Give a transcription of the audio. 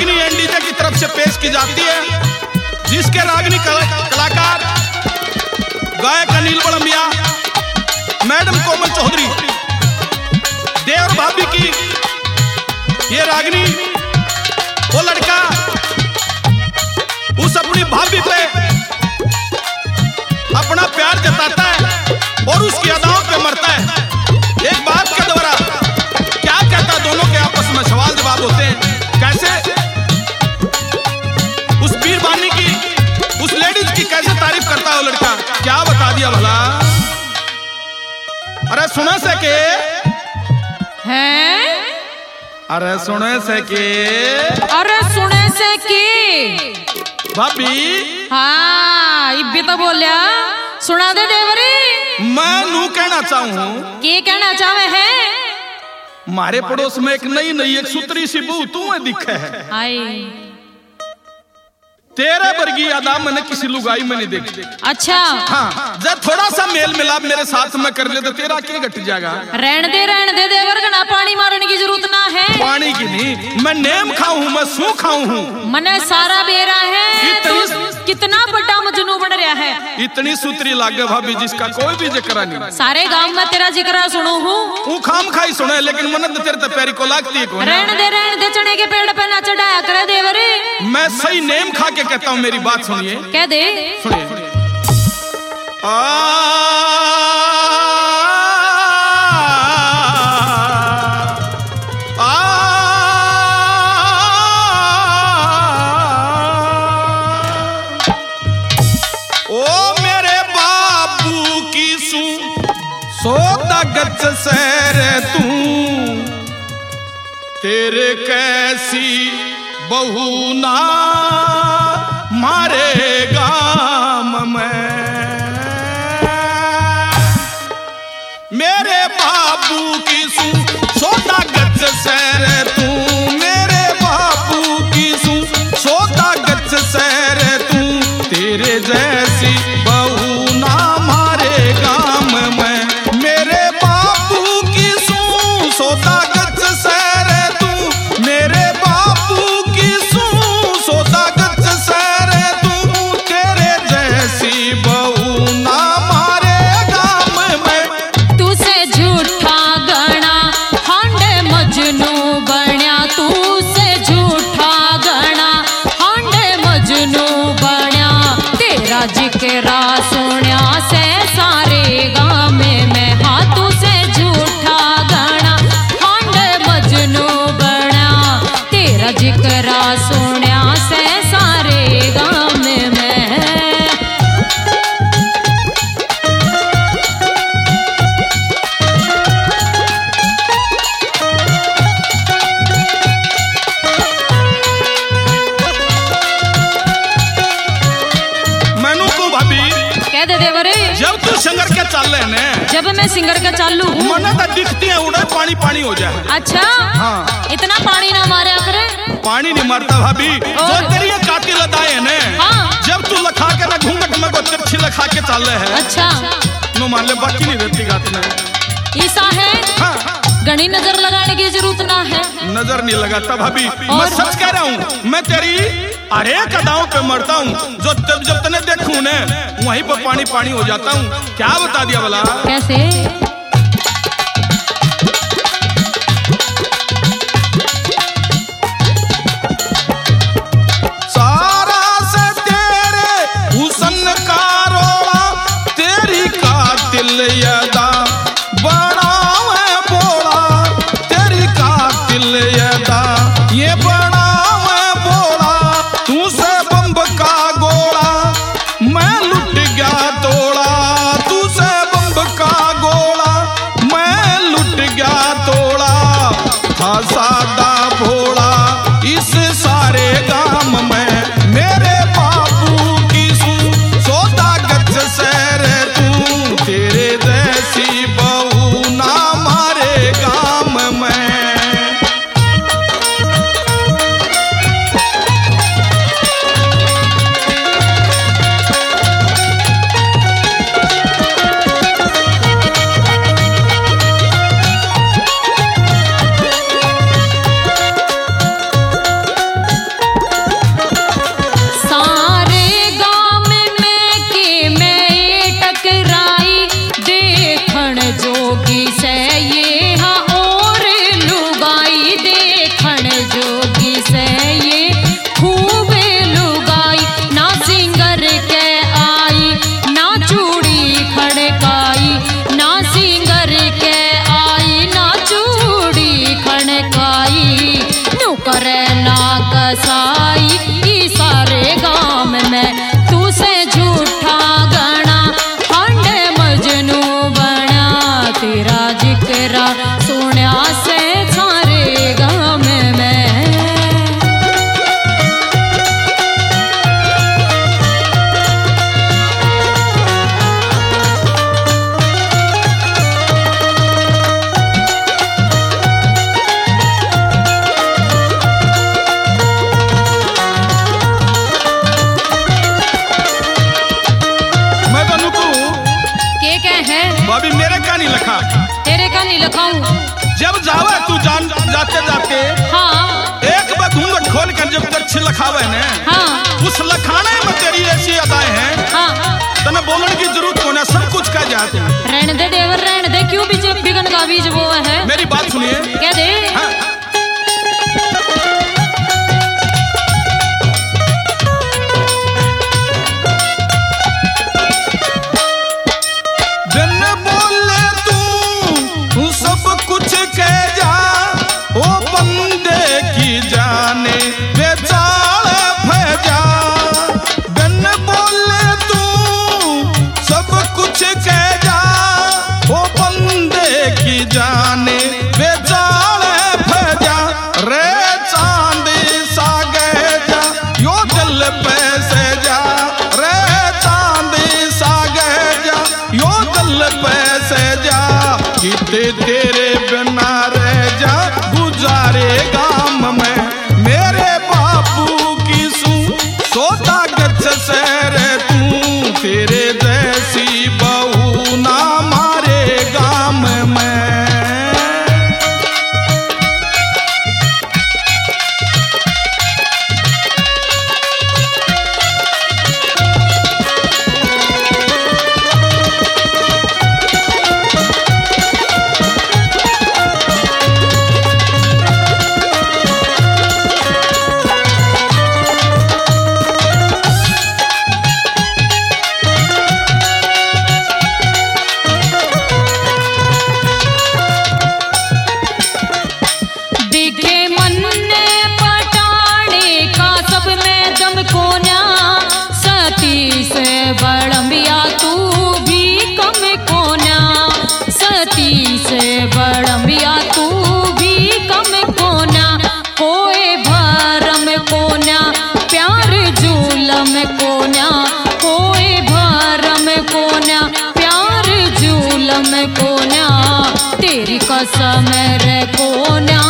रागनी NDJ की तरफ से पेश की जाती है, जिसके रागनी कलाकार गायक अनिल बड़मिया, मैडम कोमल चौधरी, देवर भाभी की ये रागनी, वो लड़का उस अपनी भाभी पे अपना प्यार जताता है और उसकी अदाओं पे मरता है। एक बात के द्वारा क्या कहता, दोनों के आपस में सवाल जवाब होते हैं। कैसे उस बीरबानी की, उस लेडीज की कैसे तारीफ करता है वो लड़का, क्या बता दिया भला। अरे सुने से के हैं, अरे सुने से के, अरे सुने से की भाभी। हाँ इब्बी तो बोलिया, सुना दे देवरी। मैं नू कहना चाहूँ, के कहना चाहे है? हमारे पड़ोस में एक नई एक सुतरी सी बहू तू में दिखे है। हाय तेरे वर्गी यादा मैंने किसी लुगाई में नहीं देखी। अच्छा हाँ, जब थोड़ा सा मेल मिलाप मेरे साथ में कर ले तो तेरा क्या घट जाएगा। रहने दे देवर का ना, पानी मारने की जरूरत ना है। पानी की नहीं, मैं नेम खाऊं, मैं सू खाऊं हूँ। मने सारा बेरा है, तू कितना बड़ा मजनू बन रहा है। इतनी सुतरी लागे भाभी जिसका कोई भी जिक्र नहीं। सारे गांव में तेरा जिक्र सुनू हूँ। वो खाम खाई सुने, लेकिन मन तेरे तो पैरी को लागती है। रहने दे चने के पेड़ पे ना चढ़ाया करे देवरे। मैं सही नेम खा के कहता हूँ, मेरी बात सुनिए। कह दे, सुनिए। गच सैर तू तेरे कैसी बहू ना मारे गाम में, मेरे बाबू की सू सोता गच सैर तू, मेरे बाबू की सू सोता गच सैर तू, तेरे जैसी बहू ना मारे गाम में, मेरे सोता गच सैर तू, मेरे बापू की सू सोता गच सैर तू, तेरे जैसी बहू ना मारे गाम में। तू से झूठा गणा हांडे मजनू बन्या, तू से झूठा गणा हांडे मजनू बन्या, तेरा जिक्रा सुन्या से सारे गाम में। हाँ तू से झूठा गणा मजनू बना, तेरा जिक्रा सुन्या से सारे गाँव में। मैनू को भाभी कह दे देवरे, जब तू सिंगर के चल रहे ने, जब मैं सिंगर का चालू हूँ, मना तो दिखती है उड़ा पानी पानी हो जाए। अच्छा हाँ, इतना पानी ना मारा करे। पानी नहीं मारता भाभी, जो तेरी ये कातिल अदाएं ने। हाँ। जब तू लखा के ना घूंघट में को तिरछी लखा के चल रहे है। अच्छा नो मान ले बाकी नहीं रहती गात में। ऐसा है। हाँ। घनी नजर लगाने की जरूरत ना है। नजर नहीं लगाता भाभी, मैं सच कह रहा हूँ। मैं तेरी अरे कदाओं पे मरता हूँ, जो जब तने देखूं ने वहीं पर पानी पानी हो जाता हूँ। क्या बता दिया भला? कैसे? यदा बड़ा है बोला, तेरी कातिल यदा ये बड़ा है बोला, तू से बम्ब का गोला मैं लुट गया तोड़ा, तू से बम्ब का गोला बसाई सारे गांव में तू से झूठा गणा हंडे मजनू बना तेरा जिक्र सुना से सारे गांव में भाभी मेरे का नहीं लिखा, तेरे का नहीं लिखाऊं। जब जावे तू जान जाते जाते हाँ एक बार घूंघट खोल कर जब तक लखावे ने हाँ उस लखाने में तेरी ऐसी अदाएं हैं हाँ तने बोलने की जरूरत को ना सब कुछ कह जाते हैं। रहने दे देवर रहने दे, क्यों बीज बिगन का बीज वो है। मेरी बात सुनिए, कह दे हाँ। जाने बेचारे भजा रे चांदी सागे जा यो दिल पैसे जा रे चांदी सागे जा यो दिल पैसे जा किते तेरे बिना रह जा गुजारे गाम में मेरे बापू की सू सोता गच से रे तू तेरे जैसी बहू ना मारे गाम में। बड़म्बिया तू भी कम कोना सती से बड़म्बिया तू भी कम कोना कोई भरम कोना प्यार झूलम कोना कोई भरम कोना प्यार झूलम कोना तेरी कसम रे कोना